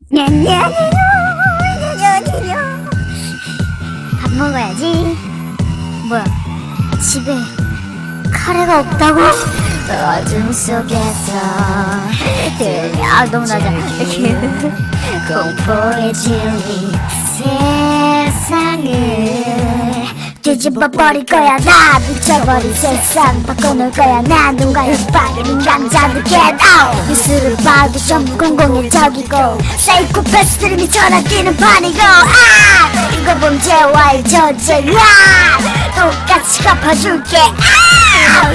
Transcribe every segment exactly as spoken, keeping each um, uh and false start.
밥 먹어야지. 뭐야, 집에 카레가 없다고? 어둠 속에서 들려. 아, 너무 낮아. 공포의 진리 세상을 뒤집어 버릴 거야. 나 미쳐버린 세상 바꿔놓을 거야. 난 누가 협박이는 남자들 get out. 뉴스를 봐도 전부 공공일적이고 사이코패스들이 미쳐나 뛰는 판이고. 아, 이거 범죄와의 전쟁이야. 똑같이 갚아줄게. 아,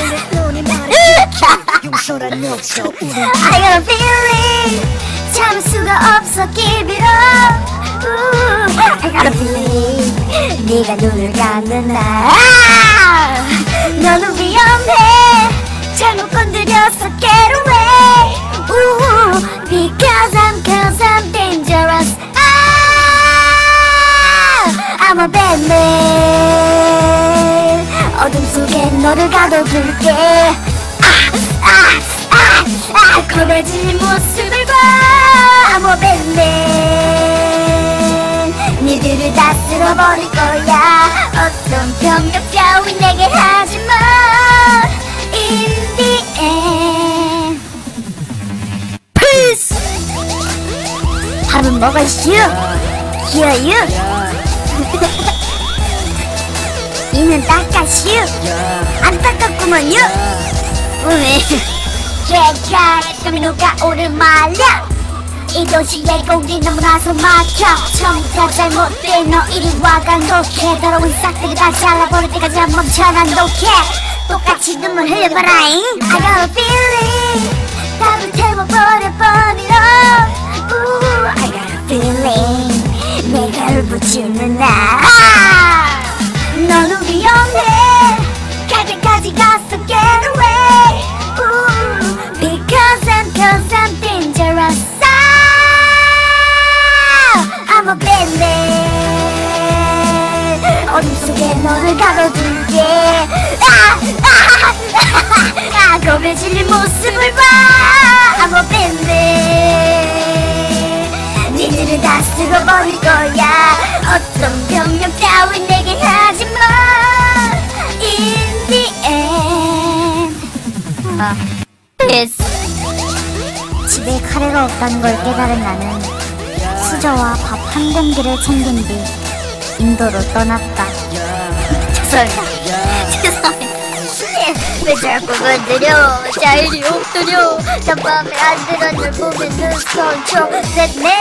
I got a feeling 참을 수가 없어. Give it up. Ooh, I got a feeling 네가 눈을 감는 날 너는 위험해. 잘못 건드려서 get away. Ooh, because I'm, cause I'm dangerous. Ah, I'm a bad man. 어둠 속에 너를 가둬둘게. 아, 아, 아, 겁해진 모습을 봐. I'm a bad man. 니들을 다 쓸어버릴 거야. 어떤 병력 따윈 내게 하지마. In the end. Peace. 밥은 먹으시오. 기어유. 이는 닦아시오. 안 닦았구먼요. 왜? 개가했더니 누가 오를 말려. 이 도시의 공기 너무나서 막혀. 처음부터 잘못된 너 이리 와 강독해. 더러운 싹들이 다 잘라버릴 때까지 안 멈춰. 난 독해. 똑같이 눈물 흘려봐라잉. I got a feeling 다 불태워버려 burn it up. Ooh, I got a feeling 내가 울부짖는 날. 너는 위험해. 갈 때까지 가서 get away. Ooh, because I'm, cause I'm dangerous. I'm a bad man. 어둠 속에 너를 가둬둘게. 아, 아, 아, 아, 겁에 질린 모습을 봐. I'm a bad man. 니들을 다 쓸어버릴 거야. 어떤 병력 따윈 내게 하지마. In the end. 아, yes. 집에 카레가 없다는 걸 깨달은 나는 수저와 밥 한 공기를 챙긴 뒤 인도로 떠났다. 죄송합니다. 죄송합니다. 왜 자꾸 건드려. 자일이 엎드려. 난 맘에 안 들어. 널 보면 눈썹 초록색네.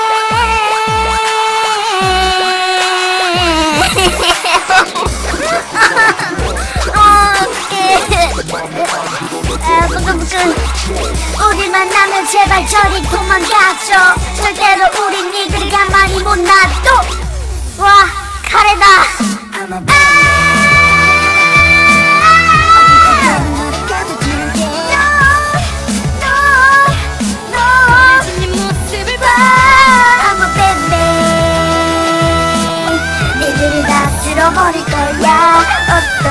우리 만나면 제발 저리 도망가줘. 절대로 우린 니들이 가만히 못 놔둬. 와, 카레다. 버릴 거야. 어떤